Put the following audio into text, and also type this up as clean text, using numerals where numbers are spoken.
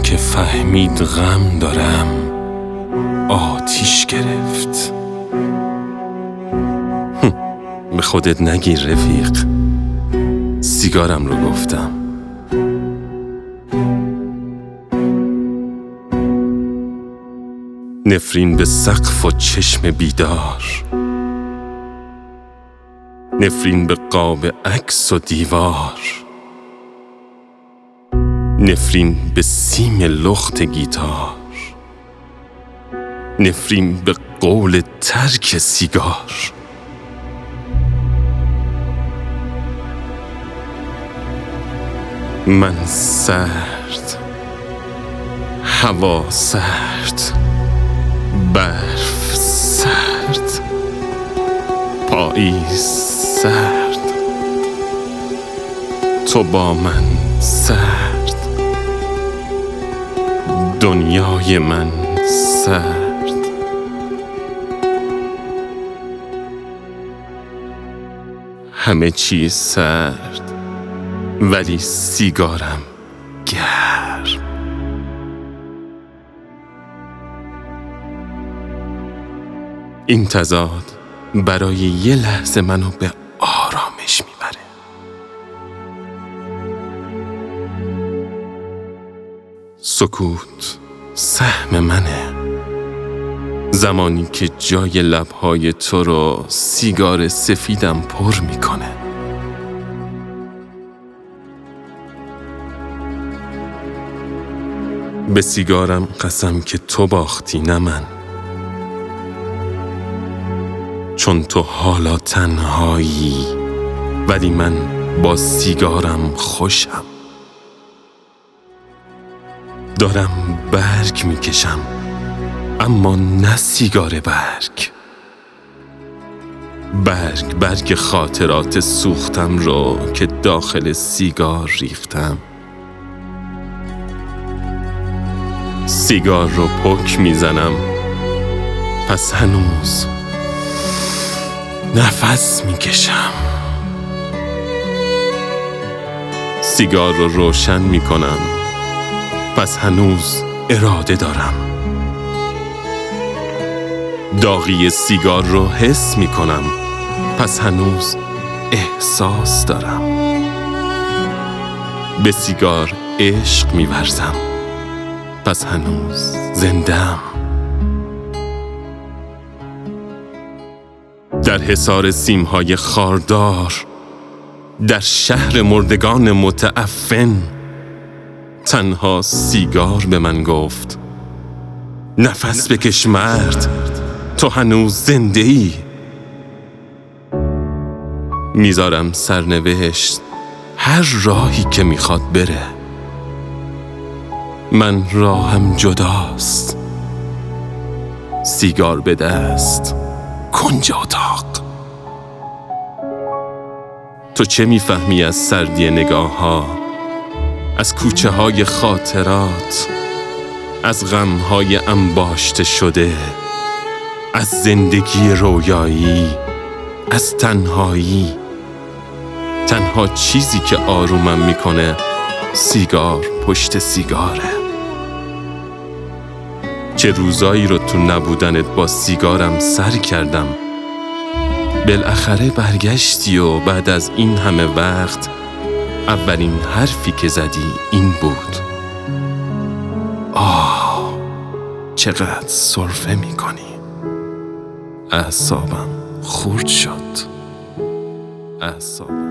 که فهمید غم دارم آتیش گرفت. به خودت نگیر رفیق، سیگارم رو گفتم. نفرین به سقف و چشم بیدار، نفرین به قاب عکس و دیوار، نفرین به سیم لخت گیتار، نفرین به قول ترک سیگار. من سرد، هوا سرد، برف سرد، پاییز سرد، تو با من سرد، دنیای من سرد. همه چیز سرد ولی سیگارم گرم. این تضاد برای یه لحظه منو به آرامش میبره. سکوت سهم منه، زمانی که جای لبهای تو رو سیگار سفیدم پر میکنه. به سیگارم قسم که تو باختی نه من، چون تو حالا تنهایی ولی من با سیگارم خوشم. دارم برگ میکشم اما نه سیگار برگ خاطرات سوختم رو که داخل سیگار ریختم. سیگار رو پک میزنم پس هنوز نفس میکشم. سیگار رو روشن میکنم پس هنوز اراده دارم. داغی سیگار رو حس میکنم پس هنوز احساس دارم. به سیگار عشق میورزم پس هنوز زنده‌ام. در حصار سیمهای خاردار، در شهر مردگان متعفن، تنها سیگار به من گفت نفس بکش مرد، تو هنوز زنده ای. میذارم سرنوشت هر راهی که میخواد بره، من راهم جداست. سیگار به دست، کنج اتاق. تو چه میفهمی از سردی نگاه ها، از کوچه های خاطرات، از غم های انباشته شده، از زندگی رویایی، از تنهایی. تنها چیزی که آرومم میکنه سیگار پشت سیگاره. چه روزایی رو تو نبودنت با سیگارم سر کردم. بالاخره برگشتی و بعد از این همه وقت اولین حرفی که زدی این بود: آه چقدر سرفه میکنی. اعصابم خورد شد.